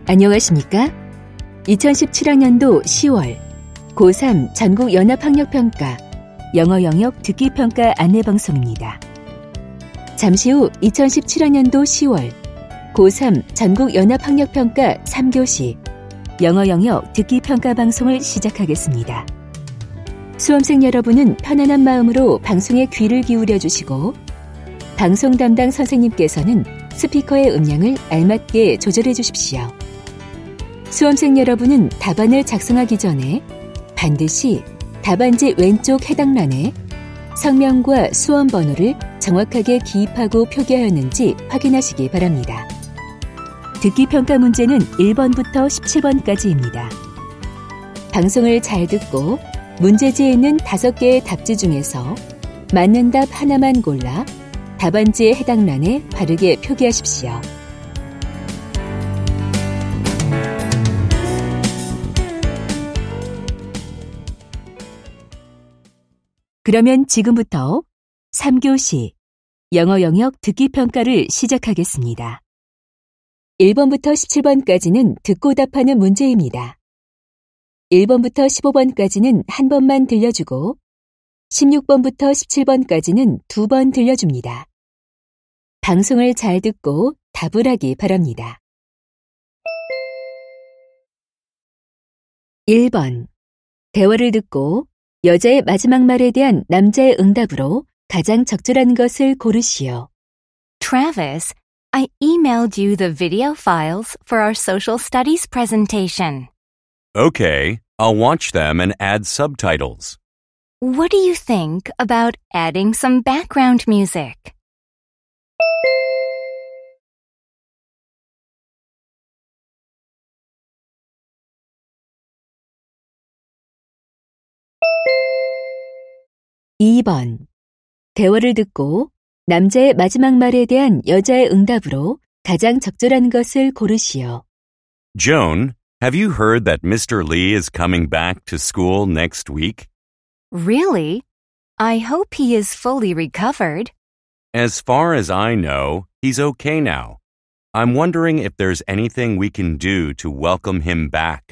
안녕하십니까? 2017학년도 10월 고3 전국 연합학력평가 영어 영역 듣기평가 안내방송입니다. 잠시 후 2017학년도 10월 고3 전국 연합학력평가 3교시 영어 영역 듣기평가 방송을 시작하겠습니다. 수험생 여러분은 편안한 마음으로 방송에 귀를 기울여 주시고 방송 담당 선생님께서는 스피커의 음량을 알맞게 조절해 주십시오. 수험생 여러분은 답안을 작성하기 전에 반드시 답안지 왼쪽 해당란에 성명과 수험 번호를 정확하게 기입하고 표기하였는지 확인하시기 바랍니다. 듣기평가 문제는 1번부터 17번까지입니다. 방송을 잘 듣고 문제지에 있는 5개의 답지 중에서 맞는 답 하나만 골라 답안지의 해당란에 바르게 표기하십시오. 그러면 지금부터 3교시 영어 영역 듣기평가를 시작하겠습니다. 1번부터 17번까지는 듣고 답하는 문제입니다. 1번부터 15번까지는 한 번만 들려주고 16번부터 17번까지는 2번 들려줍니다. 방송을 잘 듣고 답을 하기 바랍니다. 1번. 대화를 듣고 여자의 마지막 말에 대한 남자의 응답으로 가장 적절한 것을 고르시오. Travis, I emailed you the video files for our social studies presentation. Okay, I'll watch them and add subtitles. What do you think about adding some background music? (2번) 대화를 듣고 남자의 마지막 말에 대한 여자의 응답으로 가장 적절한 것을 고르시오. Joan, have you heard that Mr. Lee is coming back to school next week? Really? I hope he is fully recovered. As far as I know, he's okay now. I'm wondering if there's anything we can do to welcome him back.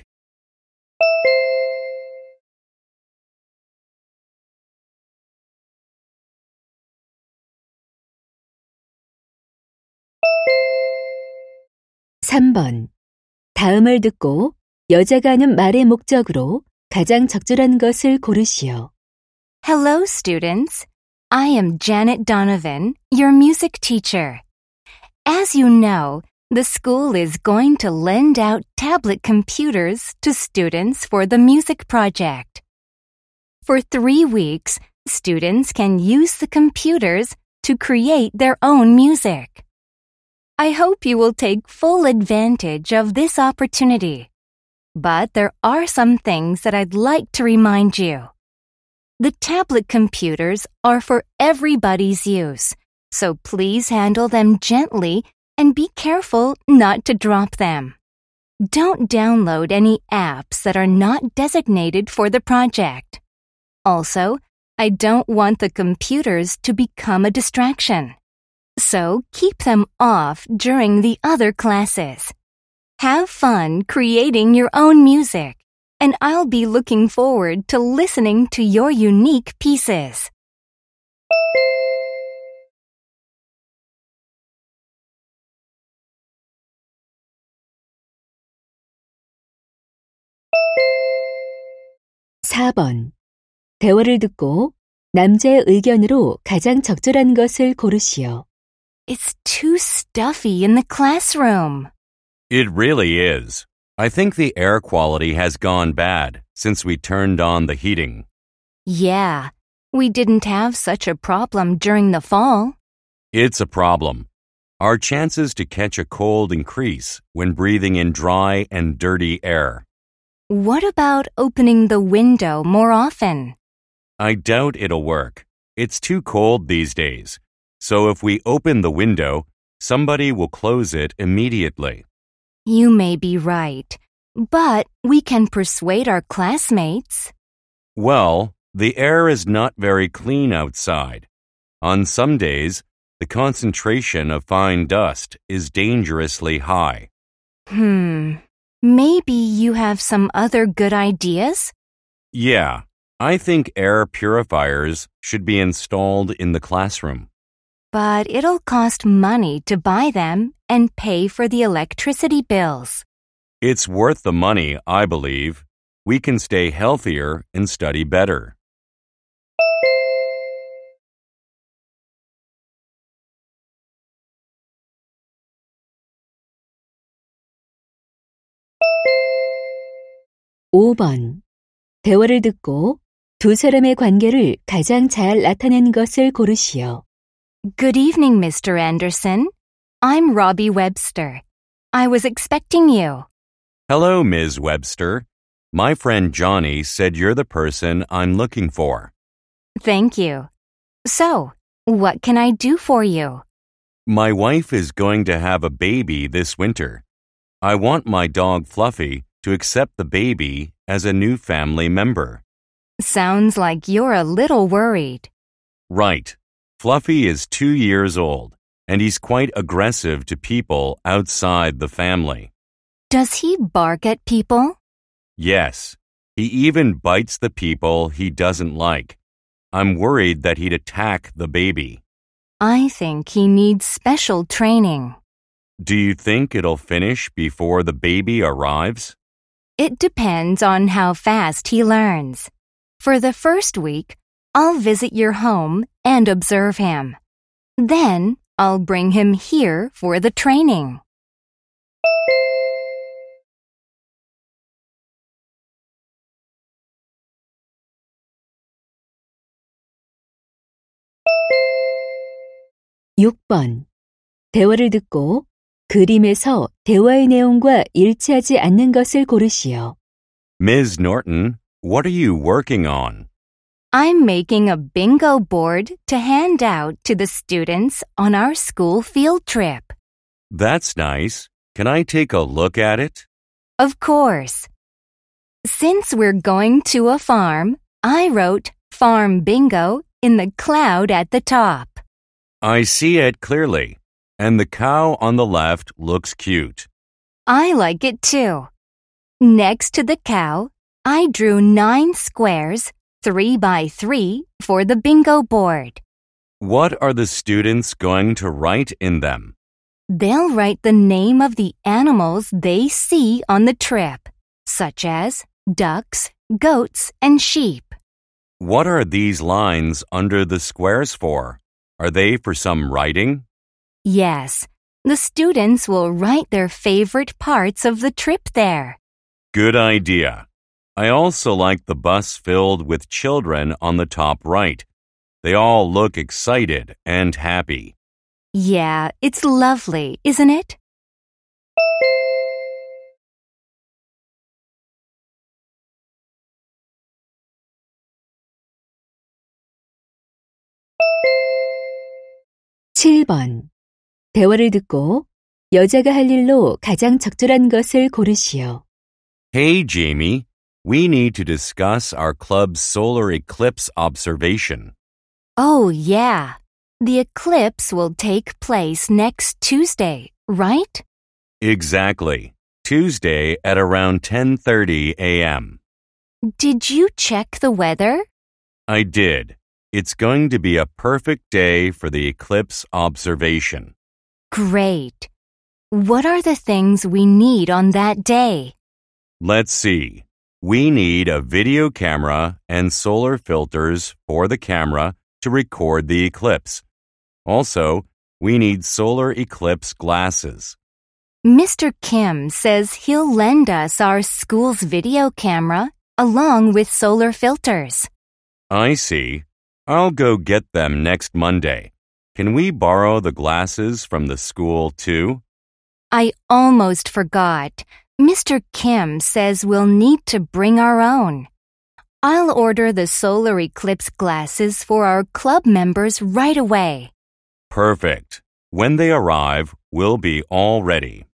(3번) 다음을 듣고 여자가 하는 말의 목적으로 가장 적절한 것을 고르시오. Hello, students. I am Janet Donovan, your music teacher. As you know, the school is going to lend out tablet computers to students for the music project. For 3 weeks, students can use the computers to create their own music. I hope you will take full advantage of this opportunity. But there are some things that I'd like to remind you. The tablet computers are for everybody's use, so please handle them gently and be careful not to drop them. Don't download any apps that are not designated for the project. Also, I don't want the computers to become a distraction. So keep them off during the other classes. Have fun creating your own music, and I'll be looking forward to listening to your unique pieces. (4번) 대화를 듣고 남자의 의견으로 가장 적절한 것을 고르시오. It's too stuffy in the classroom. It really is. I think the air quality has gone bad since we turned on the heating. Yeah, we didn't have such a problem during the fall. It's a problem. Our chances to catch a cold increase when breathing in dry and dirty air. What about opening the window more often? I doubt it'll work. It's too cold these days. So if we open the window, somebody will close it immediately. You may be right, but we can persuade our classmates. Well, the air is not very clean outside. On some days, the concentration of fine dust is dangerously high. Maybe you have some other good ideas? Yeah, I think air purifiers should be installed in the classroom. But it'll cost money to buy them and pay for the electricity bills. It's worth the money, I believe. We can stay healthier and study better. (5번) 대화를 듣고 두 사람의 관계를 가장 잘 나타낸 것을 고르시오. Good evening, Mr. Anderson. I'm Robbie Webster. I was expecting you. Hello, Ms. Webster. My friend Johnny said you're the person I'm looking for. Thank you. So, what can I do for you? My wife is going to have a baby this winter. I want my dog Fluffy to accept the baby as a new family member. Sounds like you're a little worried. Right. Fluffy is 2 years old, and he's quite aggressive to people outside the family. Does he bark at people? Yes, he even bites the people he doesn't like. I'm worried that he'd attack the baby. I think he needs special training. Do you think it'll finish before the baby arrives? It depends on how fast he learns. For the first week, I'll visit your home and observe him. Then, I'll bring him here for the training. (6번) 대화를 듣고 그림에서 대화의 내용과 일치하지 않는 것을 고르시오. Ms. Norton, what are you working on? I'm making a bingo board to hand out to the students on our school field trip. That's nice. Can I take a look at it? Of course. Since we're going to a farm, I wrote Farm Bingo in the cloud at the top. I see it clearly, and the cow on the left looks cute. I like it too. Next to the cow, I drew 9 squares, 3 by 3, for the bingo board. What are the students going to write in them? They'll write the name of the animals they see on the trip, such as ducks, goats, and sheep. What are these lines under the squares for? Are they for some writing? Yes, the students will write their favorite parts of the trip there. Good idea. I also like the bus filled with children on the top right. They all look excited and happy. Yeah, it's lovely, isn't it? (7번) 대화를 듣고 여자가 할 일로 가장 적절한 것을 고르시오. Hey, Jamie. We need to discuss our club's solar eclipse observation. Oh, yeah. The eclipse will take place next Tuesday, right? Exactly. Tuesday at around 10:30 a.m. Did you check the weather? I did. It's going to be a perfect day for the eclipse observation. Great. What are the things we need on that day? Let's see. We need a video camera and solar filters for the camera to record the eclipse. Also, we need solar eclipse glasses. Mr. Kim says he'll lend us our school's video camera along with solar filters. I see. I'll go get them next Monday. Can we borrow the glasses from the school too? I almost forgot. Mr. Kim says we'll need to bring our own. I'll order the solar eclipse glasses for our club members right away. Perfect. When they arrive, we'll be all ready.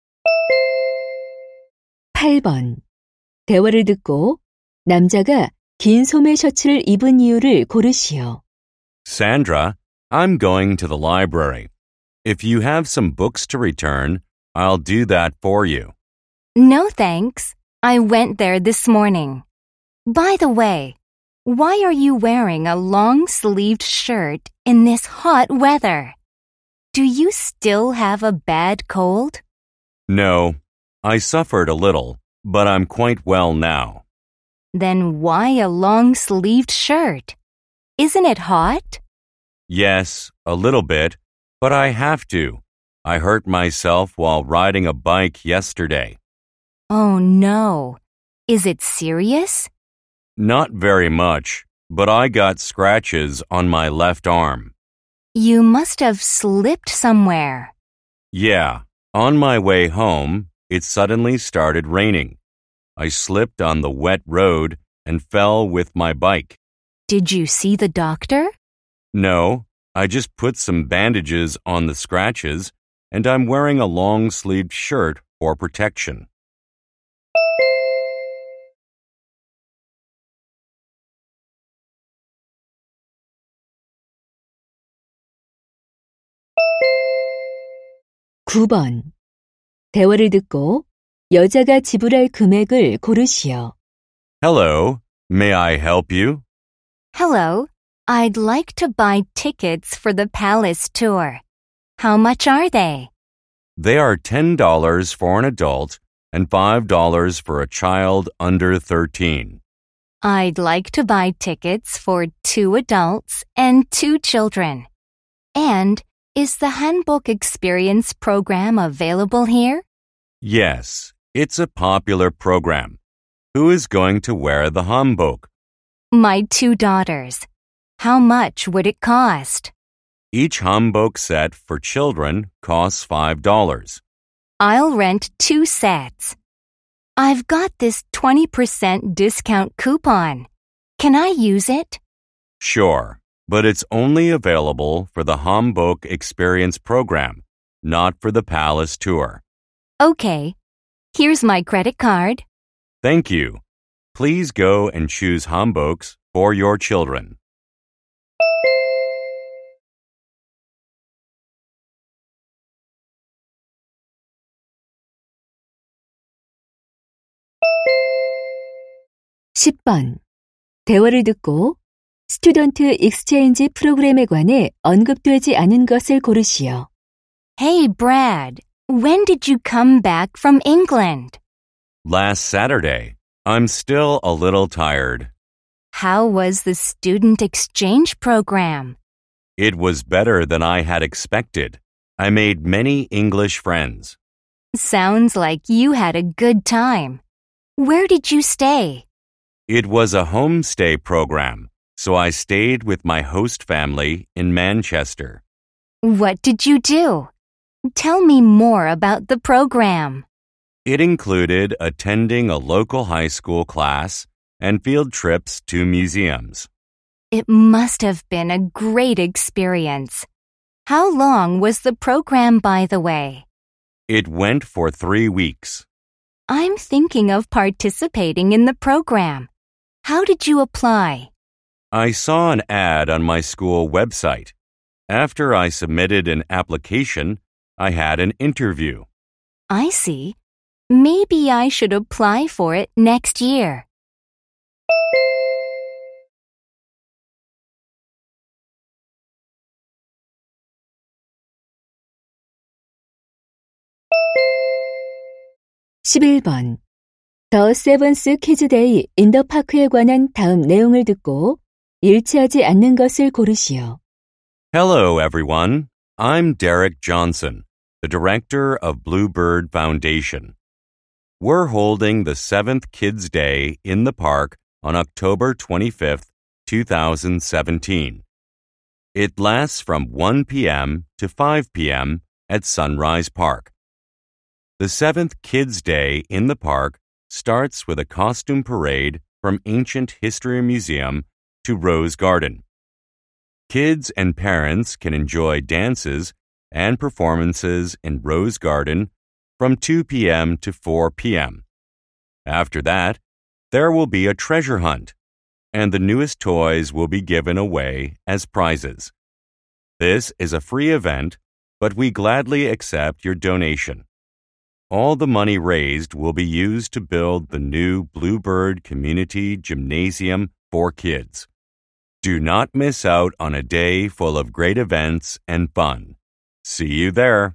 (8번) 대화를 듣고 남자가 긴 소매 셔츠를 입은 이유를 고르시오. Sandra, I'm going to the library. If you have some books to return, I'll do that for you. No thanks. I went there this morning. By the way, why are you wearing a long-sleeved shirt in this hot weather? Do you still have a bad cold? No, I suffered a little, but I'm quite well now. Then why a long-sleeved shirt? Isn't it hot? Yes, a little bit, but I have to. I hurt myself while riding a bike yesterday. Oh no. Is it serious? Not very much, but I got scratches on my left arm. You must have slipped somewhere. Yeah, on my way home, it suddenly started raining. I slipped on the wet road and fell with my bike. Did you see the doctor? No, I just put some bandages on the scratches, and I'm wearing a long-sleeved shirt for protection. (9번) 대화를 듣고 여자가 지불할 금액을 고르시오. Hello, may I help you? Hello. I'd like to buy tickets for the palace tour. How much are they? They are $10 for an adult and $5 for a child under 13. I'd like to buy tickets for 2 adults and 2 children. And is the Hanbok Experience program available here? Yes, it's a popular program. Who is going to wear the hanbok? My 2 daughters. How much would it cost? Each hanbok set for children costs $5. I'll rent 2 sets. I've got this 20% discount coupon. Can I use it? Sure, but it's only available for the Hanbok Experience program, not for the Palace Tour. Okay. Here's my credit card. Thank you. Please go and choose hanboks for your children. (10번) 대화를 듣고 스튜던트 익스체인지 프로그램에 관해 언급되지 않은 것을 고르시오. Hey, Brad. When did you come back from England? Last Saturday. I'm still a little tired. How was the student exchange program? It was better than I had expected. I made many English friends. Sounds like you had a good time. Where did you stay? It was a homestay program, so I stayed with my host family in Manchester. What did you do? Tell me more about the program. It included attending a local high school class and field trips to museums. It must have been a great experience. How long was the program, by the way? It went for 3 weeks. I'm thinking of participating in the program. How did you apply? I saw an ad on my school website. After I submitted an application, I had an interview. I see. Maybe I should apply for it next year. (11번) 더 세븐스 키즈데이 인 더 파크에 관한 다음 내용을 듣고 일치하지 않는 것을 고르시오. Hello, everyone. I'm Derek Johnson, the director of Bluebird Foundation. We're holding the 7th Kids Day in the park on October 25th, 2017. It lasts from 1 p.m. to 5 p.m. at Sunrise Park. The 7th Kids Day in the park starts with a costume parade from Ancient History Museum to Rose Garden. Kids and parents can enjoy dances and performances in Rose Garden from 2 p.m. to 4 p.m. After that, there will be a treasure hunt. and the newest toys will be given away as prizes. This is a free event, but we gladly accept your donation. All the money raised will be used to build the new Bluebird Community Gymnasium for kids. Do not miss out on a day full of great events and fun. See you there.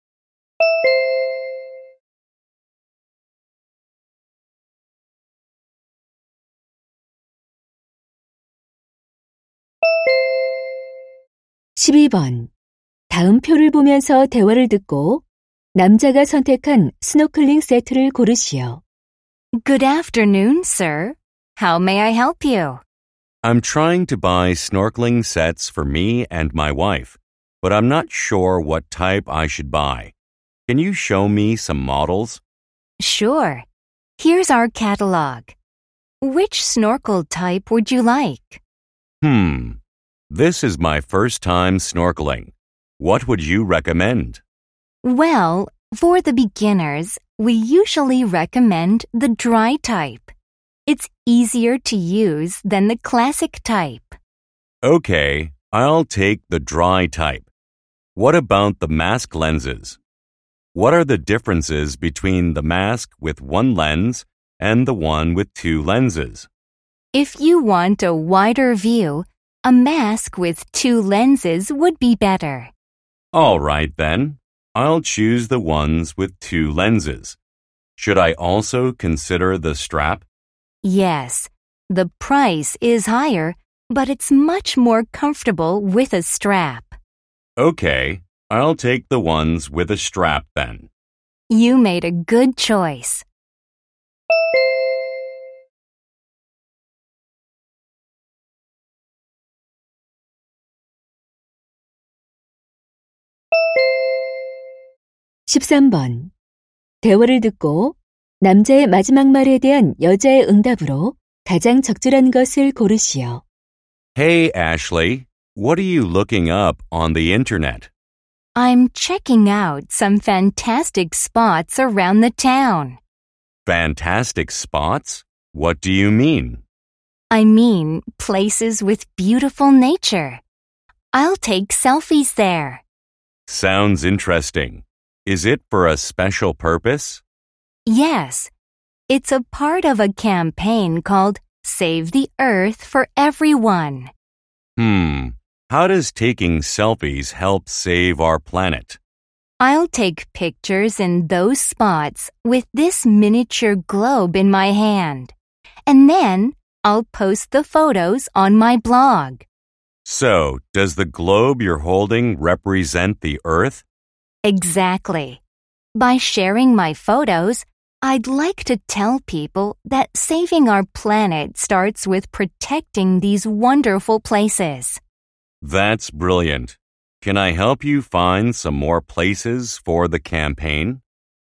(12번) 다음 표를 보면서 대화를 듣고 남자가 선택한 스노클링 세트를 고르시오. Good afternoon, sir. How may I help you? I'm trying to buy snorkeling sets for me and my wife, but I'm not sure what type I should buy. Can you show me some models? Sure. Here's our catalog. Which snorkel type would you like? This is my first time snorkeling. What would you recommend? Well, for the beginners, we usually recommend the dry type. It's easier to use than the classic type. Okay, I'll take the dry type. What about the mask lenses? What are the differences between the mask with one lens and the one with two lenses? If you want a wider view, a mask with two lenses would be better. All right then. I'll choose the ones with two lenses. Should I also consider the strap? Yes, the price is higher, but it's much more comfortable with a strap. Okay, I'll take the ones with a strap then. You made a good choice. (13번) 대화를 듣고 남자의 마지막 말에 대한 여자의 응답으로 가장 적절한 것을 고르시오. Hey, Ashley, what are you looking up on the internet? I'm checking out some fantastic spots around the town. Fantastic spots? What do you mean? I mean places with beautiful nature. I'll take selfies there. Sounds interesting. Is it for a special purpose? Yes, it's a part of a campaign called Save the Earth for Everyone. How does taking selfies help save our planet? I'll take pictures in those spots with this miniature globe in my hand, and then I'll post the photos on my blog. So, does the globe you're holding represent the Earth? Exactly. By sharing my photos, I'd like to tell people that saving our planet starts with protecting these wonderful places. That's brilliant. Can I help you find some more places for the campaign?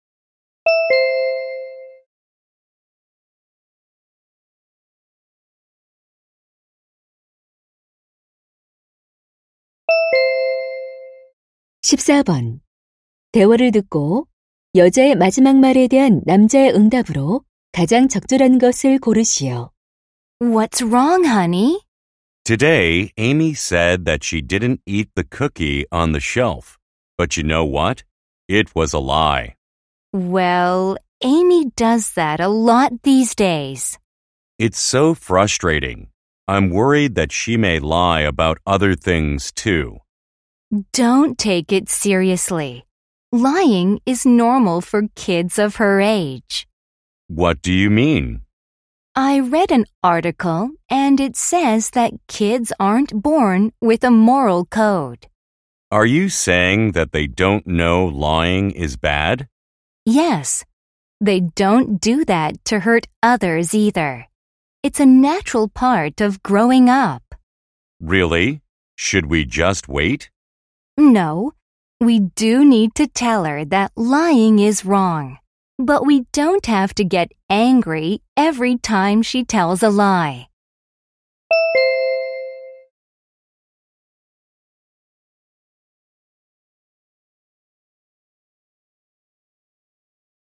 (14번) 대화를 듣고 여자의 마지막 말에 대한 남자의 응답으로 가장 적절한 것을 고르시오. What's wrong, honey? Today, Amy said that she didn't eat the cookie on the shelf. But you know what? It was a lie. Well, Amy does that a lot these days. It's so frustrating. I'm worried that she may lie about other things too. Don't take it seriously. Lying is normal for kids of her age. What do you mean? I read an article and it says that kids aren't born with a moral code. Are you saying that they don't know lying is bad? Yes, they don't do that to hurt others either. It's a natural part of growing up. Really? Should we just wait? No, we do need to tell her that lying is wrong. But we don't have to get angry every time she tells a lie.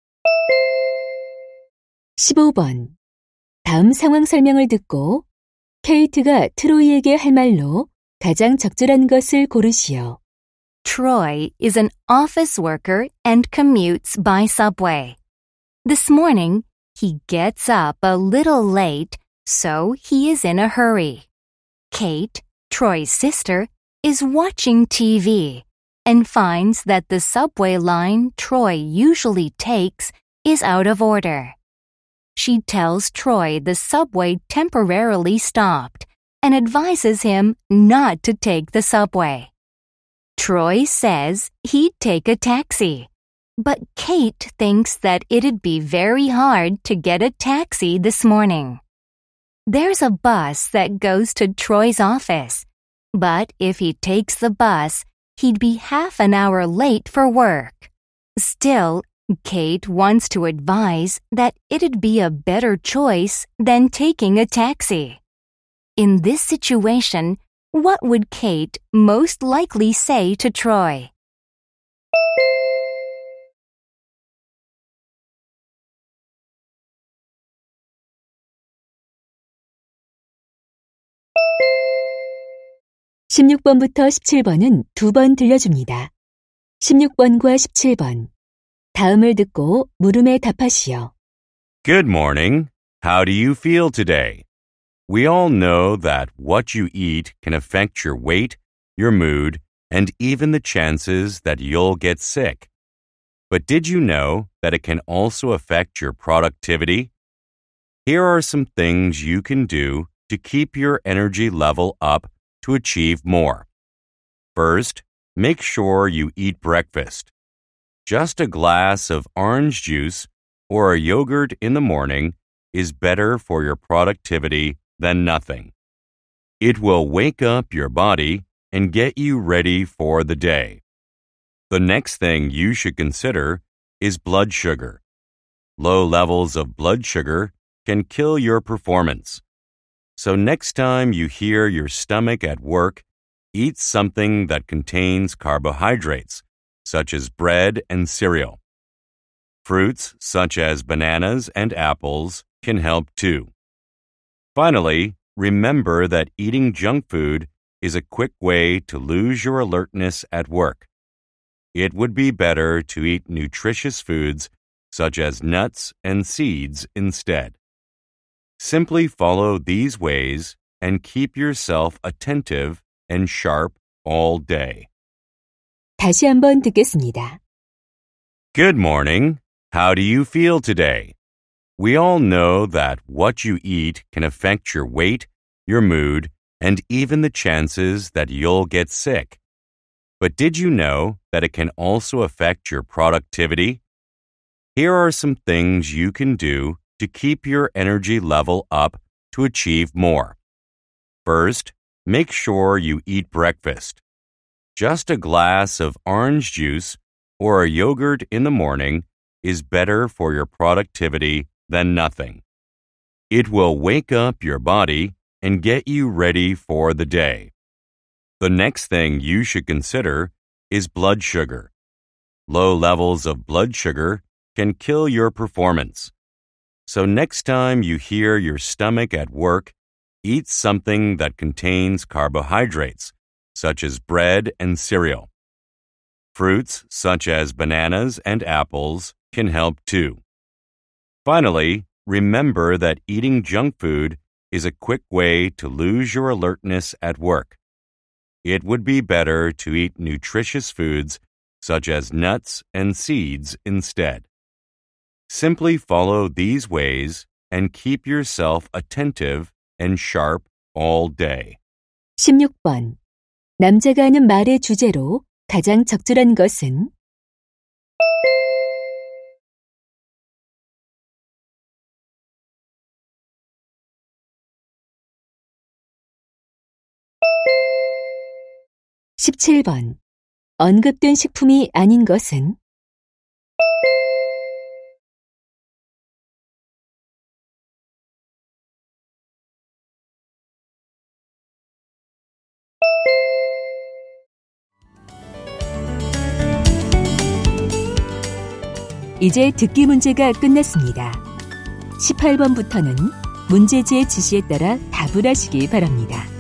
(15번) 다음 상황 설명을 듣고 케이트가 트로이에게 할 말로 가장 적절한 것을 고르시오. Troy is an office worker and commutes by subway. This morning, he gets up a little late, so he is in a hurry. Kate, Troy's sister, is watching TV and finds that the subway line Troy usually takes is out of order. She tells Troy the subway temporarily stopped and advises him not to take the subway. Troy says he'd take a taxi, but Kate thinks that it'd be very hard to get a taxi this morning. There's a bus that goes to Troy's office, but if he takes the bus, he'd be half an hour late for work. Still, Kate wants to advise that it'd be a better choice than taking a taxi. In this situation, what would Kate most likely say to Troy? (16번부터 17번은 2번 들려줍니다. 16번과 17번. 다음을 듣고 물음에 답하시오. Good morning. How do you feel today? We all know that what you eat can affect your weight, your mood, and even the chances that you'll get sick. But did you know that it can also affect your productivity? Here are some things you can do to keep your energy level up to achieve more. First, make sure you eat breakfast. Just a glass of orange juice or a yogurt in the morning is better for your productivity than nothing. It will wake up your body and get you ready for the day. The next thing you should consider is blood sugar. Low levels of blood sugar can kill your performance. So next time you hear your stomach at work, eat something that contains carbohydrates, such as bread and cereal. Fruits such as bananas and apples can help too. Finally, remember that eating junk food is a quick way to lose your alertness at work. It would be better to eat nutritious foods such as nuts and seeds instead. Simply follow these ways and keep yourself attentive and sharp all day. 다시 한번 듣겠습니다. Good morning. How do you feel today? We all know that what you eat can affect your weight, your mood, and even the chances that you'll get sick. But did you know that it can also affect your productivity? Here are some things you can do to keep your energy level up to achieve more. First, make sure you eat breakfast. Just a glass of orange juice or a yogurt in the morning is better for your productivity than nothing. It will wake up your body and get you ready for the day. The next thing you should consider is blood sugar. Low levels of blood sugar can kill your performance. So next time you hear your stomach at work, eat something that contains carbohydrates, such as bread and cereal. Fruits such as bananas and apples can help too. Finally, remember that eating junk food is a quick way to lose your alertness at work. It would be better to eat nutritious foods such as nuts and seeds instead. Simply follow these ways and keep yourself attentive and sharp all day. 16번. 남자가 하는 말의 주제로 가장 적절한 것은? (17번) 언급된 식품이 아닌 것은? 이제 듣기 문제가 끝났습니다. 18번부터는 문제지의 지시에 따라 답을 하시기 바랍니다.